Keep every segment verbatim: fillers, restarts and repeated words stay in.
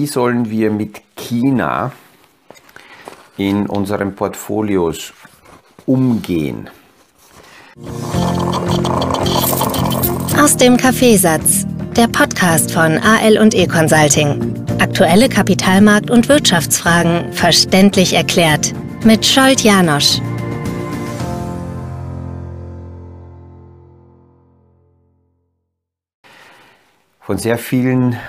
sollen wir mit China in unseren Portfolios umgehen? Aus dem Kaffeesatz, der Podcast von A L und E Consulting. Aktuelle Kapitalmarkt- und Wirtschaftsfragen verständlich erklärt mit Scholt Janosch. Von sehr vielen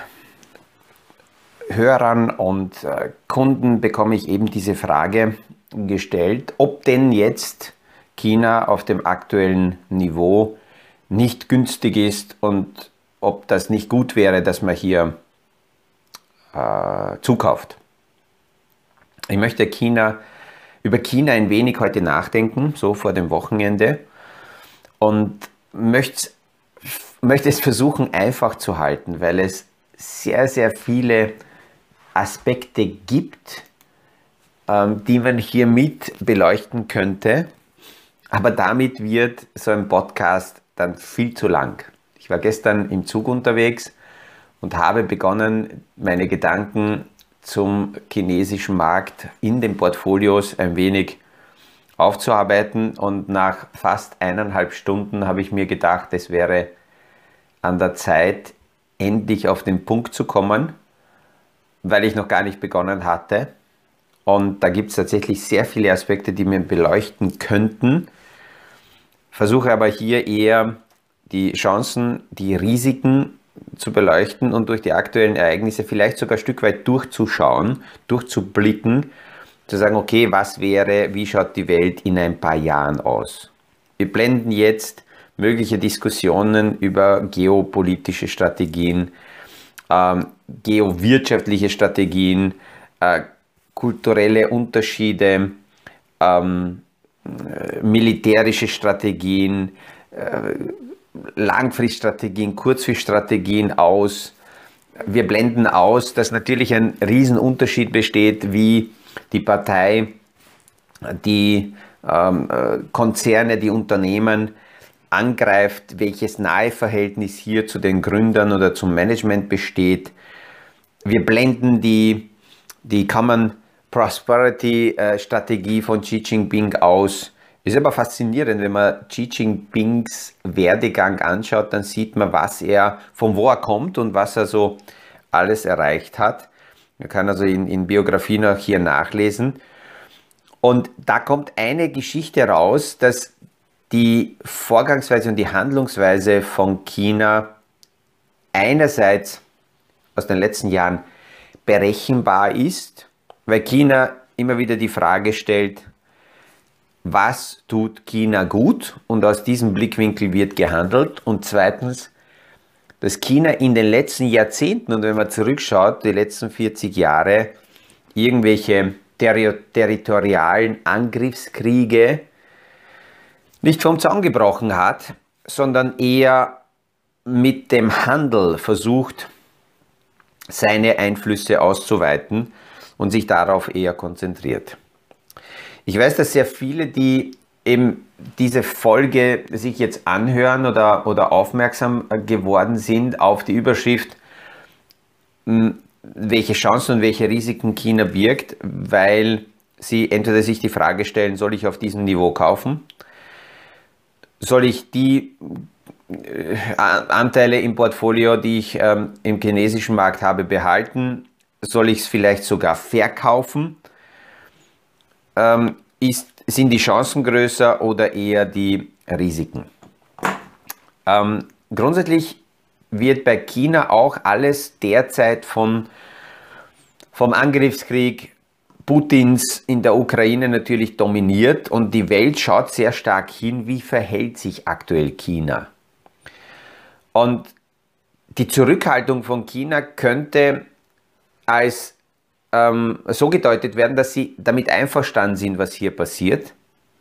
Hörern und äh, Kunden bekomme ich eben diese Frage gestellt, ob denn jetzt China auf dem aktuellen Niveau nicht günstig ist und ob das nicht gut wäre, dass man hier äh, zukauft. Ich möchte China, über China ein wenig heute nachdenken, so vor dem Wochenende, und möchte, möchte es versuchen einfach zu halten, weil es sehr, sehr viele Aspekte gibt, ähm, die man hier mit beleuchten könnte, aber damit wird so ein Podcast dann viel zu lang. Ich war gestern im Zug unterwegs und habe begonnen, meine Gedanken zum chinesischen Markt in den Portfolios ein wenig aufzuarbeiten, und nach fast eineinhalb Stunden habe ich mir gedacht, es wäre an der Zeit, endlich auf den Punkt zu kommen, weil ich noch gar nicht begonnen hatte. Und da gibt es tatsächlich sehr viele Aspekte, die wir beleuchten könnten. Versuche aber hier eher die Chancen, die Risiken zu beleuchten und durch die aktuellen Ereignisse vielleicht sogar ein Stück weit durchzuschauen, durchzublicken, zu sagen, okay, was wäre, wie schaut die Welt in ein paar Jahren aus? Wir blenden jetzt mögliche Diskussionen über geopolitische Strategien, ähm, geowirtschaftliche Strategien, äh, kulturelle Unterschiede, ähm, äh, militärische Strategien, äh, Langfriststrategien, Kurzfriststrategien aus. Wir blenden aus, dass natürlich ein Riesenunterschied besteht, wie die Partei, die ähm, äh, Konzerne, die Unternehmen angreift, welches Naheverhältnis hier zu den Gründern oder zum Management besteht. Wir blenden die, die Common Prosperity äh, Strategie von Xi Jinping aus. Ist aber faszinierend, wenn man Xi Jinpings Werdegang anschaut, dann sieht man, was er, von wo er kommt und was er so alles erreicht hat. Man kann also in, in Biografien auch hier nachlesen. Und da kommt eine Geschichte raus, dass die Vorgangsweise und die Handlungsweise von China einerseits aus den letzten Jahren berechenbar ist, weil China immer wieder die Frage stellt, was tut China gut, und aus diesem Blickwinkel wird gehandelt. Und zweitens, dass China in den letzten Jahrzehnten, und wenn man zurückschaut, die letzten vierzig Jahre, irgendwelche terri territorialen Angriffskriege nicht vom Zaun gebrochen hat, sondern eher mit dem Handel versucht, seine Einflüsse auszuweiten und sich darauf eher konzentriert. Ich weiß, dass sehr viele, die eben diese Folge sich jetzt anhören oder, oder aufmerksam geworden sind auf die Überschrift, welche Chancen und welche Risiken China birgt, weil sie entweder sich die Frage stellen, soll ich auf diesem Niveau kaufen? Soll ich die äh, Anteile im Portfolio, die ich ähm, im chinesischen Markt habe, behalten? Soll ich es vielleicht sogar verkaufen? Ähm, ist, sind die Chancen größer oder eher die Risiken? Ähm, grundsätzlich wird bei China auch alles derzeit von, vom Angriffskrieg Putins in der Ukraine natürlich dominiert, und die Welt schaut sehr stark hin, wie verhält sich aktuell China. Und die Zurückhaltung von China könnte als ähm, so gedeutet werden, dass sie damit einverstanden sind, was hier passiert.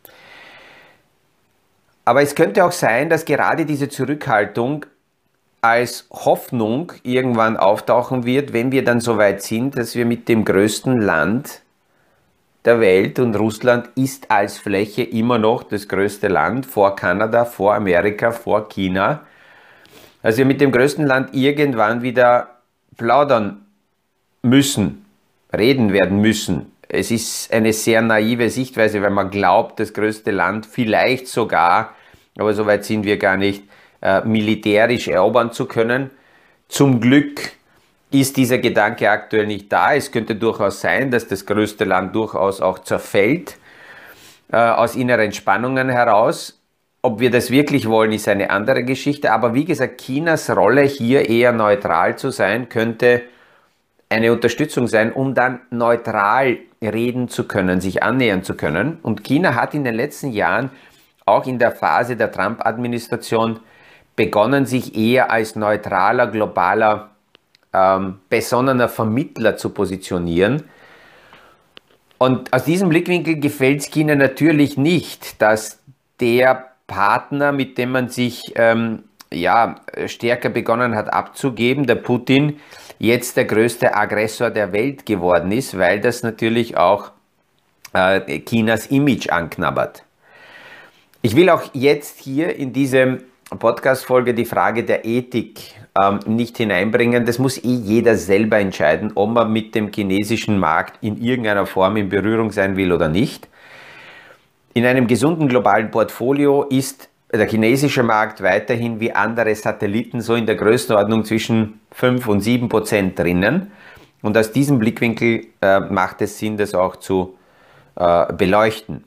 Aber es könnte auch sein, dass gerade diese Zurückhaltung als Hoffnung irgendwann auftauchen wird, wenn wir dann so weit sind, dass wir mit dem größten Land der Welt, und Russland ist als Fläche immer noch das größte Land vor Kanada, vor Amerika, vor China, dass wir mit dem größten Land irgendwann wieder plaudern müssen, reden werden müssen. Es ist eine sehr naive Sichtweise, weil man glaubt, das größte Land vielleicht sogar, aber so weit sind wir gar nicht, äh, militärisch erobern zu können. Zum Glück ist dieser Gedanke aktuell nicht da. Es könnte durchaus sein, dass das größte Land durchaus auch zerfällt, äh, aus inneren Spannungen heraus. Ob wir das wirklich wollen, ist eine andere Geschichte. Aber wie gesagt, Chinas Rolle hier eher neutral zu sein, könnte eine Unterstützung sein, um dann neutral reden zu können, sich annähern zu können. Und China hat in den letzten Jahren, auch in der Phase der Trump-Administration, begonnen, sich eher als neutraler, globaler, ähm, besonnener Vermittler zu positionieren. Und aus diesem Blickwinkel gefällt es China natürlich nicht, dass der Partner, mit dem man sich ähm, ja, stärker begonnen hat abzugeben, der Putin, jetzt der größte Aggressor der Welt geworden ist, weil das natürlich auch äh, Chinas Image anknabbert. Ich will auch jetzt hier in diese Podcast-Folge die Frage der Ethik ähm, nicht hineinbringen. Das muss eh jeder selber entscheiden, ob man mit dem chinesischen Markt in irgendeiner Form in Berührung sein will oder nicht. In einem gesunden globalen Portfolio ist der chinesische Markt weiterhin wie andere Satelliten so in der Größenordnung zwischen fünf und sieben Prozent drinnen. Und aus diesem Blickwinkel äh, macht es Sinn, das auch zu äh, beleuchten.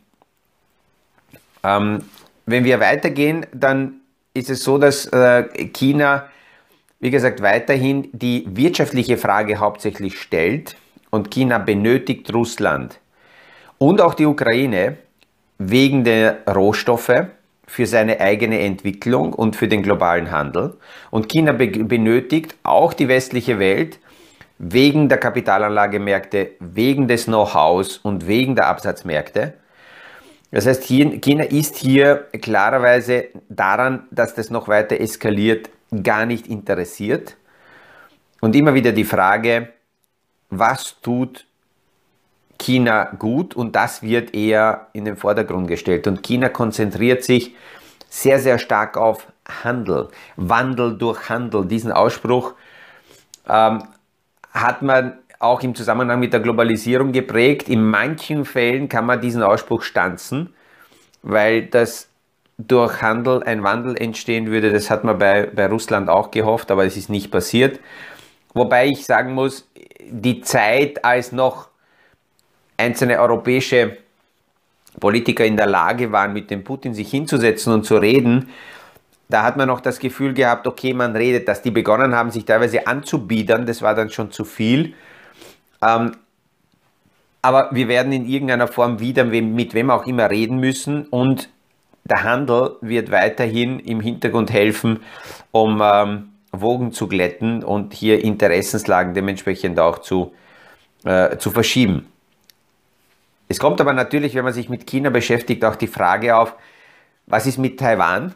Ähm, wenn wir weitergehen, dann ist es so, dass äh, China, wie gesagt, weiterhin die wirtschaftliche Frage hauptsächlich stellt. Und China benötigt Russland und auch die Ukraine wegen der Rohstoffe, für seine eigene Entwicklung und für den globalen Handel. Und China be benötigt auch die westliche Welt wegen der Kapitalanlagemärkte, wegen des Know-hows und wegen der Absatzmärkte. Das heißt, hier, China ist hier klarerweise daran, dass das noch weiter eskaliert, gar nicht interessiert. Und immer wieder die Frage, was tut China gut, und das wird eher in den Vordergrund gestellt. Und China konzentriert sich sehr, sehr stark auf Handel, Wandel durch Handel. Diesen Ausspruch ähm, hat man auch im Zusammenhang mit der Globalisierung geprägt. In manchen Fällen kann man diesen Ausspruch stanzen, weil das durch Handel ein Wandel entstehen würde. Das hat man bei, bei Russland auch gehofft, aber es ist nicht passiert. Wobei ich sagen muss, die Zeit, als noch einzelne europäische Politiker in der Lage waren, mit dem Putin sich hinzusetzen und zu reden, da hat man noch das Gefühl gehabt, okay, man redet, dass die begonnen haben, sich teilweise anzubiedern, das war dann schon zu viel. Ähm, aber wir werden in irgendeiner Form wieder mit wem auch immer reden müssen, und der Handel wird weiterhin im Hintergrund helfen, um ähm, Wogen zu glätten und hier Interessenslagen dementsprechend auch zu, äh, zu verschieben. Es kommt aber natürlich, wenn man sich mit China beschäftigt, auch die Frage auf, was ist mit Taiwan?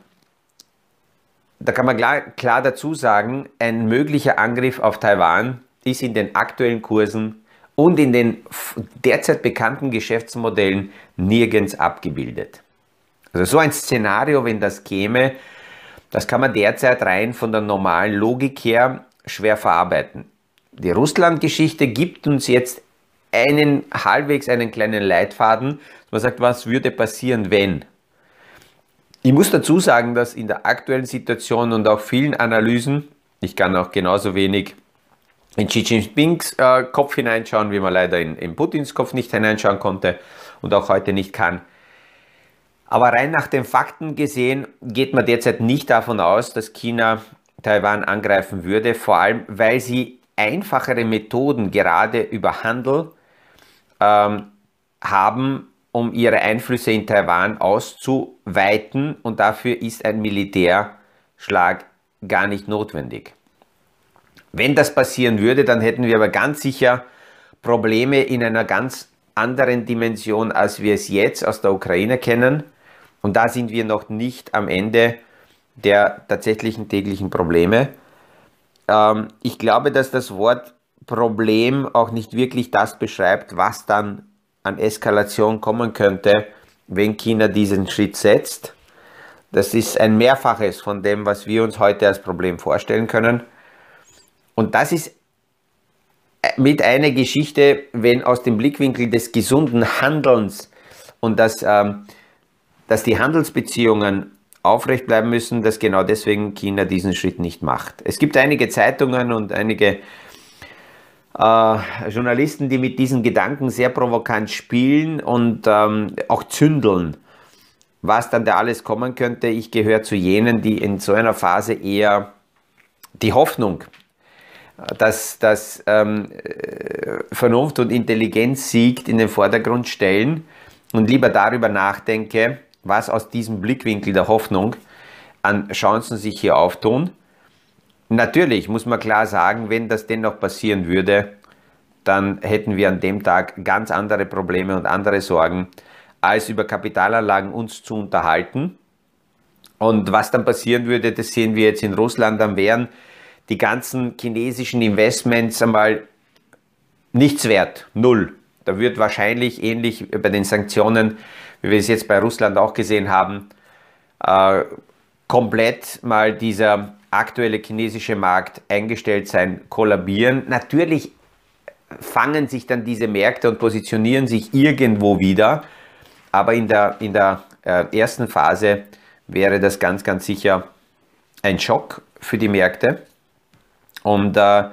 Da kann man klar, klar dazu sagen, ein möglicher Angriff auf Taiwan ist in den aktuellen Kursen und in den derzeit bekannten Geschäftsmodellen nirgends abgebildet. Also so ein Szenario, wenn das käme, das kann man derzeit rein von der normalen Logik her schwer verarbeiten. Die Russland-Geschichte gibt uns jetzt einen halbwegs einen kleinen Leitfaden, man sagt, was würde passieren, wenn? Ich muss dazu sagen, dass in der aktuellen Situation und auch vielen Analysen, ich kann auch genauso wenig in Xi Jinpings äh, Kopf hineinschauen, wie man leider in, in Putins Kopf nicht hineinschauen konnte und auch heute nicht kann. Aber rein nach den Fakten gesehen geht man derzeit nicht davon aus, dass China Taiwan angreifen würde, vor allem weil sie einfachere Methoden gerade über Handel ähm, haben, um ihre Einflüsse in Taiwan auszuweiten, und dafür ist ein Militärschlag gar nicht notwendig. Wenn das passieren würde, dann hätten wir aber ganz sicher Probleme in einer ganz anderen Dimension, als wir es jetzt aus der Ukraine kennen, und da sind wir noch nicht am Ende der tatsächlichen täglichen Probleme. Ähm, ich glaube, dass das Wort Problem auch nicht wirklich das beschreibt, was dann an Eskalation kommen könnte, wenn China diesen Schritt setzt. Das ist ein Mehrfaches von dem, was wir uns heute als Problem vorstellen können. Und das ist mit einer Geschichte, wenn aus dem Blickwinkel des gesunden Handelns und dass, ähm, dass die Handelsbeziehungen aufrecht bleiben müssen, dass genau deswegen China diesen Schritt nicht macht. Es gibt einige Zeitungen und einige äh, Journalisten, die mit diesen Gedanken sehr provokant spielen und ähm, auch zündeln, was dann da alles kommen könnte. Ich gehöre zu jenen, die in so einer Phase eher die Hoffnung, dass, dass ähm, Vernunft und Intelligenz siegt, in den Vordergrund stellen und lieber darüber nachdenke, was aus diesem Blickwinkel der Hoffnung an Chancen sich hier auftun. Natürlich muss man klar sagen, wenn das dennoch passieren würde, dann hätten wir an dem Tag ganz andere Probleme und andere Sorgen, als über Kapitalanlagen uns zu unterhalten. Und was dann passieren würde, das sehen wir jetzt in Russland, dann wären die ganzen chinesischen Investments einmal nichts wert, null. Da wird wahrscheinlich ähnlich bei den Sanktionen, wie wir es jetzt bei Russland auch gesehen haben, äh, komplett mal dieser aktuelle chinesische Markt eingestellt sein, kollabieren. Natürlich fangen sich dann diese Märkte und positionieren sich irgendwo wieder, aber in der, in der äh, ersten Phase wäre das ganz, ganz sicher ein Schock für die Märkte. Und äh,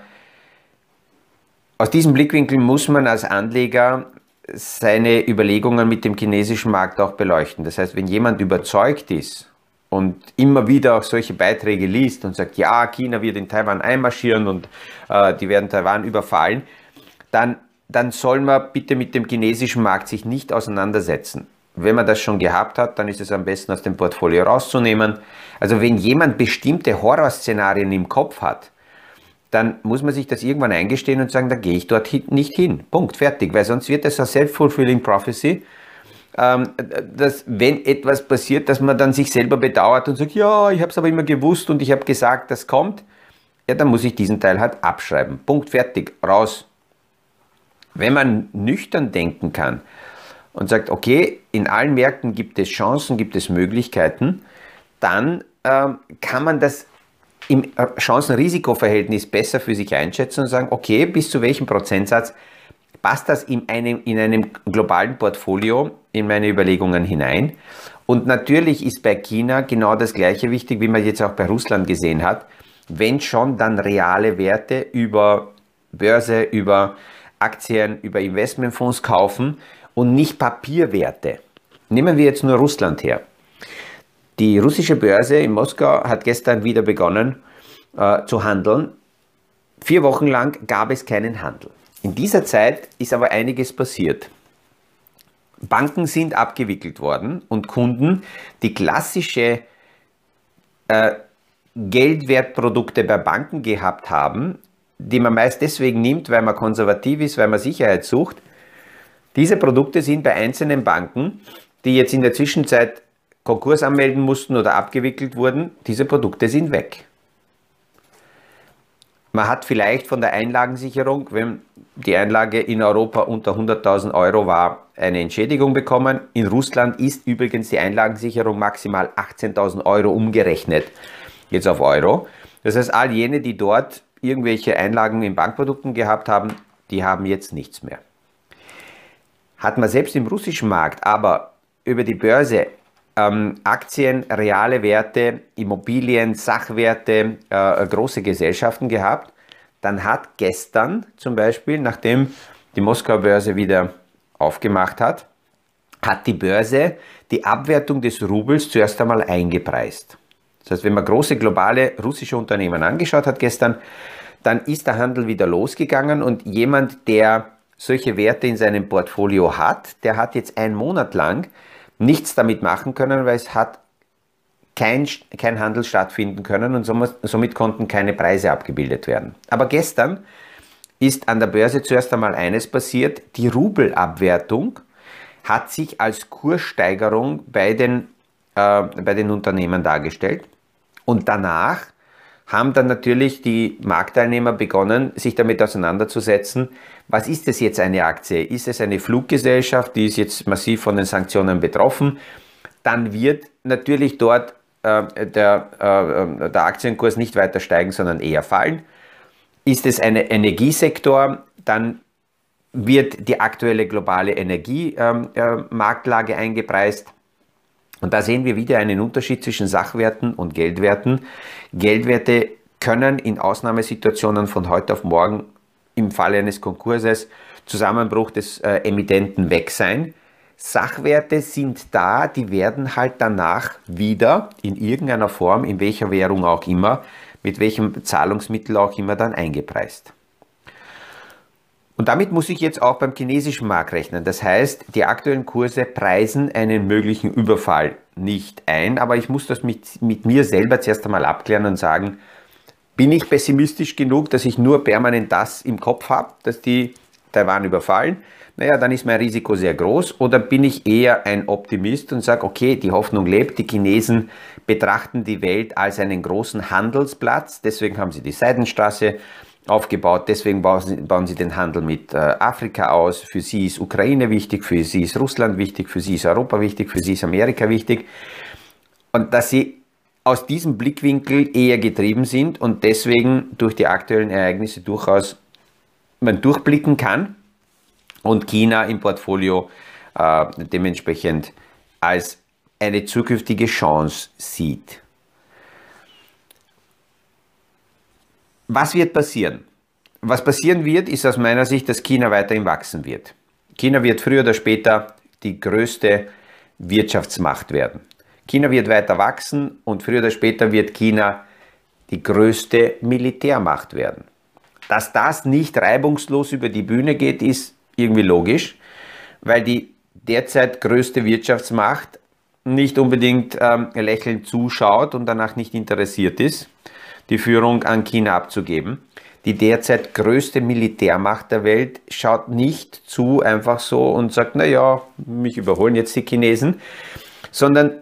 aus diesem Blickwinkel muss man als Anleger seine Überlegungen mit dem chinesischen Markt auch beleuchten. Das heißt, wenn jemand überzeugt ist und immer wieder auch solche Beiträge liest und sagt, ja, China wird in Taiwan einmarschieren und äh, die werden Taiwan überfallen, dann, dann soll man bitte mit dem chinesischen Markt sich nicht auseinandersetzen. Wenn man das schon gehabt hat, dann ist es am besten aus dem Portfolio rauszunehmen. Also wenn jemand bestimmte Horrorszenarien im Kopf hat, dann muss man sich das irgendwann eingestehen und sagen, da gehe ich dort nicht hin. Punkt, fertig. Weil sonst wird das eine self-fulfilling prophecy, ähm, dass wenn etwas passiert, dass man dann sich selber bedauert und sagt, ja, ich habe es aber immer gewusst und ich habe gesagt, das kommt. Ja, dann muss ich diesen Teil halt abschreiben. Punkt, fertig, raus. Wenn man nüchtern denken kann und sagt, okay, in allen Märkten gibt es Chancen, gibt es Möglichkeiten, dann ähm, kann man das im Chancen-Risiko-Verhältnis besser für sich einschätzen und sagen, okay, bis zu welchem Prozentsatz passt das in einem, in einem globalen Portfolio in meine Überlegungen hinein. Und natürlich ist bei China genau das Gleiche wichtig, wie man jetzt auch bei Russland gesehen hat, wenn schon dann reale Werte über Börse, über Aktien, über Investmentfonds kaufen und nicht Papierwerte. Nehmen wir jetzt nur Russland her. Die russische Börse in Moskau hat gestern wieder begonnen äh, zu handeln. Vier Wochen lang gab es keinen Handel. In dieser Zeit ist aber einiges passiert. Banken sind abgewickelt worden und Kunden, die klassische äh, Geldwertprodukte bei Banken gehabt haben, die man meist deswegen nimmt, weil man konservativ ist, weil man Sicherheit sucht. Diese Produkte sind bei einzelnen Banken, die jetzt in der Zwischenzeit Konkurs anmelden mussten oder abgewickelt wurden, diese Produkte sind weg. Man hat vielleicht von der Einlagensicherung, wenn die Einlage in Europa unter hunderttausend Euro war, eine Entschädigung bekommen. In Russland ist übrigens die Einlagensicherung maximal achtzehntausend Euro umgerechnet, jetzt auf Euro. Das heißt, all jene, die dort irgendwelche Einlagen in Bankprodukten gehabt haben, die haben jetzt nichts mehr. Hat man selbst im russischen Markt aber über die Börse ähm, Aktien, reale Werte, Immobilien, Sachwerte, äh, große Gesellschaften gehabt, dann hat gestern zum Beispiel, nachdem die Moskauer Börse wieder aufgemacht hat, hat die Börse die Abwertung des Rubels zuerst einmal eingepreist. Das heißt, wenn man große globale russische Unternehmen angeschaut hat gestern, dann ist der Handel wieder losgegangen und jemand, der solche Werte in seinem Portfolio hat, der hat jetzt einen Monat lang nichts damit machen können, weil es hat kein, kein Handel stattfinden können und somit, somit konnten keine Preise abgebildet werden. Aber gestern ist an der Börse zuerst einmal eines passiert, die Rubelabwertung hat sich als Kurssteigerung bei den, äh, bei den Unternehmen dargestellt und danach haben dann natürlich die Marktteilnehmer begonnen, sich damit auseinanderzusetzen, was ist es jetzt eine Aktie? Ist es eine Fluggesellschaft, die ist jetzt massiv von den Sanktionen betroffen? Dann wird natürlich dort äh, der, äh, der Aktienkurs nicht weiter steigen, sondern eher fallen. Ist es ein Energiesektor, dann wird die aktuelle globale Energiemarktlage äh, eingepreist. Und da sehen wir wieder einen Unterschied zwischen Sachwerten und Geldwerten. Geldwerte können in Ausnahmesituationen von heute auf morgen im Falle eines Konkurses, Zusammenbruch des äh, Emittenten weg sein. Sachwerte sind da, die werden halt danach wieder in irgendeiner Form, in welcher Währung auch immer, mit welchem Zahlungsmittel auch immer dann eingepreist. Und damit muss ich jetzt auch beim chinesischen Markt rechnen. Das heißt, die aktuellen Kurse preisen einen möglichen Überfall nicht ein, aber ich muss das mit, mit mir selber zuerst einmal abklären und sagen, bin ich pessimistisch genug, dass ich nur permanent das im Kopf habe, dass die Taiwan überfallen? Naja, dann ist mein Risiko sehr groß. Oder bin ich eher ein Optimist und sage, okay, die Hoffnung lebt, die Chinesen betrachten die Welt als einen großen Handelsplatz, deswegen haben sie die Seidenstraße aufgebaut, deswegen bauen sie, bauen sie den Handel mit äh, Afrika aus, für sie ist Ukraine wichtig, für sie ist Russland wichtig, für sie ist Europa wichtig, für sie ist Amerika wichtig. Und dass sie aus diesem Blickwinkel eher getrieben sind und deswegen durch die aktuellen Ereignisse durchaus man durchblicken kann und China im Portfolio äh, dementsprechend als eine zukünftige Chance sieht. Was wird passieren? Was passieren wird, ist aus meiner Sicht, dass China weiterhin wachsen wird. China wird früher oder später die größte Wirtschaftsmacht werden. China wird weiter wachsen und früher oder später wird China die größte Militärmacht werden. Dass das nicht reibungslos über die Bühne geht, ist irgendwie logisch, weil die derzeit größte Wirtschaftsmacht nicht unbedingt ähm, lächelnd zuschaut und danach nicht interessiert ist, die Führung an China abzugeben. Die derzeit größte Militärmacht der Welt schaut nicht zu einfach so und sagt, naja, mich überholen jetzt die Chinesen, sondern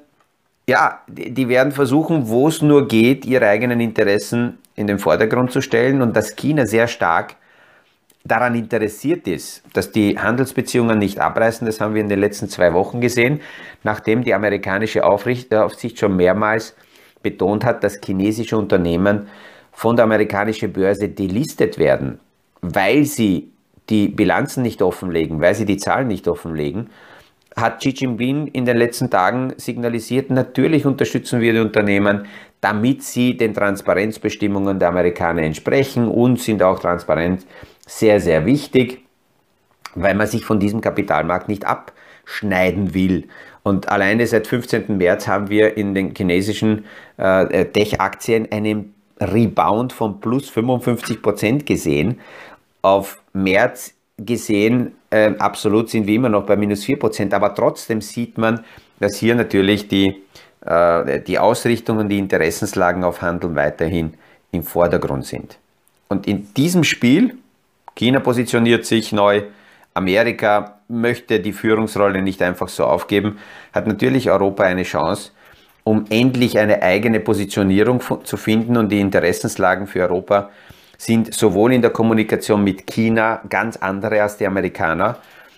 ja, die werden versuchen, wo es nur geht, ihre eigenen Interessen in den Vordergrund zu stellen und dass China sehr stark daran interessiert ist, dass die Handelsbeziehungen nicht abreißen. Das haben wir in den letzten zwei Wochen gesehen, nachdem die amerikanische Aufsicht schon mehrmals betont hat, dass chinesische Unternehmen von der amerikanischen Börse delistet werden, weil sie die Bilanzen nicht offenlegen, weil sie die Zahlen nicht offenlegen, hat Xi Jinping in den letzten Tagen signalisiert, natürlich unterstützen wir die Unternehmen, damit sie den Transparenzbestimmungen der Amerikaner entsprechen und sind auch transparent sehr, sehr wichtig, weil man sich von diesem Kapitalmarkt nicht abschneiden will. Und alleine seit fünfzehnten März haben wir in den chinesischen äh, Tech-Aktien einen Rebound von plus fünfundfünfzig Prozent gesehen. Auf März gesehen, äh, absolut sind wir immer noch bei minus vier Prozent, aber trotzdem sieht man, dass hier natürlich die, äh, die Ausrichtung und die Interessenslagen auf Handel weiterhin im Vordergrund sind. Und in diesem Spiel, China positioniert sich neu, Amerika möchte die Führungsrolle nicht einfach so aufgeben, hat natürlich Europa eine Chance, um endlich eine eigene Positionierung zu finden, und die Interessenslagen für Europa sind sowohl in der Kommunikation mit China ganz andere als die Amerikaner.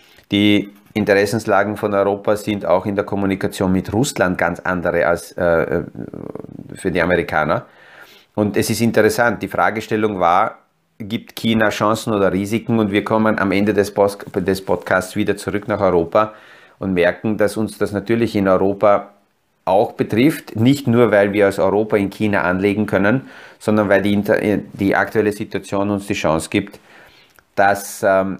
Die Interessenslagen von Europa sind auch in der Kommunikation mit Russland ganz andere als äh, für die Amerikaner. Und es ist interessant, die Fragestellung war, gibt China Chancen oder Risiken? Und wir kommen am Ende des, Post des Podcasts wieder zurück nach Europa und merken, dass uns das natürlich in Europa auch betrifft, nicht nur, weil wir aus Europa in China anlegen können, sondern weil die, die aktuelle Situation uns die Chance gibt, dass ähm,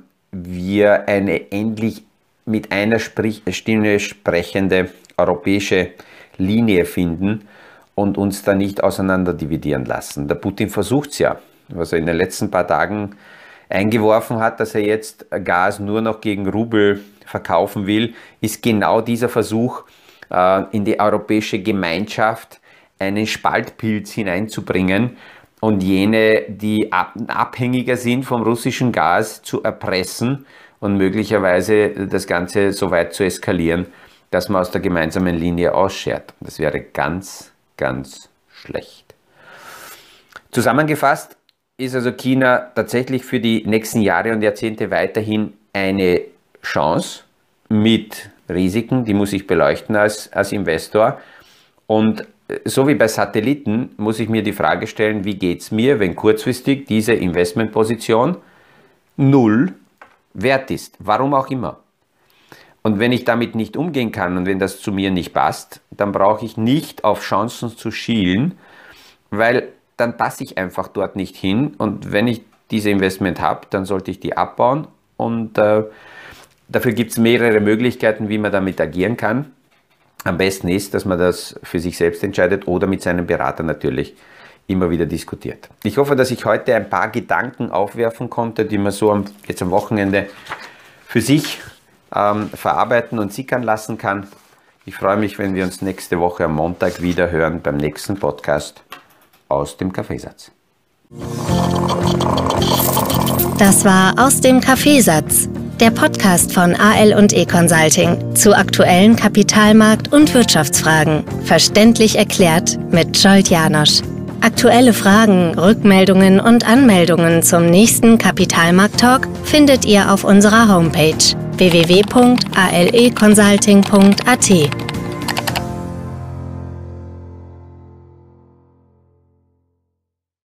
wir eine endlich mit einer Sprich Stimme sprechende europäische Linie finden und uns da nicht auseinander dividieren lassen. Der Putin versucht es ja, was er in den letzten paar Tagen eingeworfen hat, dass er jetzt Gas nur noch gegen Rubel verkaufen will, ist genau dieser Versuch, in die europäische Gemeinschaft einen Spaltpilz hineinzubringen und jene, die abhängiger sind vom russischen Gas, zu erpressen und möglicherweise das Ganze so weit zu eskalieren, dass man aus der gemeinsamen Linie ausschert. Das wäre ganz, ganz schlecht. Zusammengefasst ist also China tatsächlich für die nächsten Jahre und Jahrzehnte weiterhin eine Chance mit Risiken, die muss ich beleuchten als, als Investor. Und so wie bei Satelliten muss ich mir die Frage stellen, wie geht es mir, wenn kurzfristig diese Investmentposition null wert ist, warum auch immer. Und wenn ich damit nicht umgehen kann und wenn das zu mir nicht passt, dann brauche ich nicht auf Chancen zu schielen, weil dann passe ich einfach dort nicht hin. Und wenn ich diese Investment habe, dann sollte ich die abbauen. Und äh, dafür gibt es mehrere Möglichkeiten, wie man damit agieren kann. Am besten ist, dass man das für sich selbst entscheidet oder mit seinem Berater natürlich immer wieder diskutiert. Ich hoffe, dass ich heute ein paar Gedanken aufwerfen konnte, die man so am, jetzt am Wochenende für sich ähm, verarbeiten und sickern lassen kann. Ich freue mich, wenn wir uns nächste Woche am Montag wieder hören beim nächsten Podcast aus dem Kaffeesatz. Das war Aus dem Kaffeesatz, der Podcast von A L und E Consulting zu aktuellen Kapitalmarkt- und Wirtschaftsfragen. Verständlich erklärt mit Scholt Janosch. Aktuelle Fragen, Rückmeldungen und Anmeldungen zum nächsten Kapitalmarkt-Talk findet ihr auf unserer Homepage w w w punkt a l e consulting punkt a t.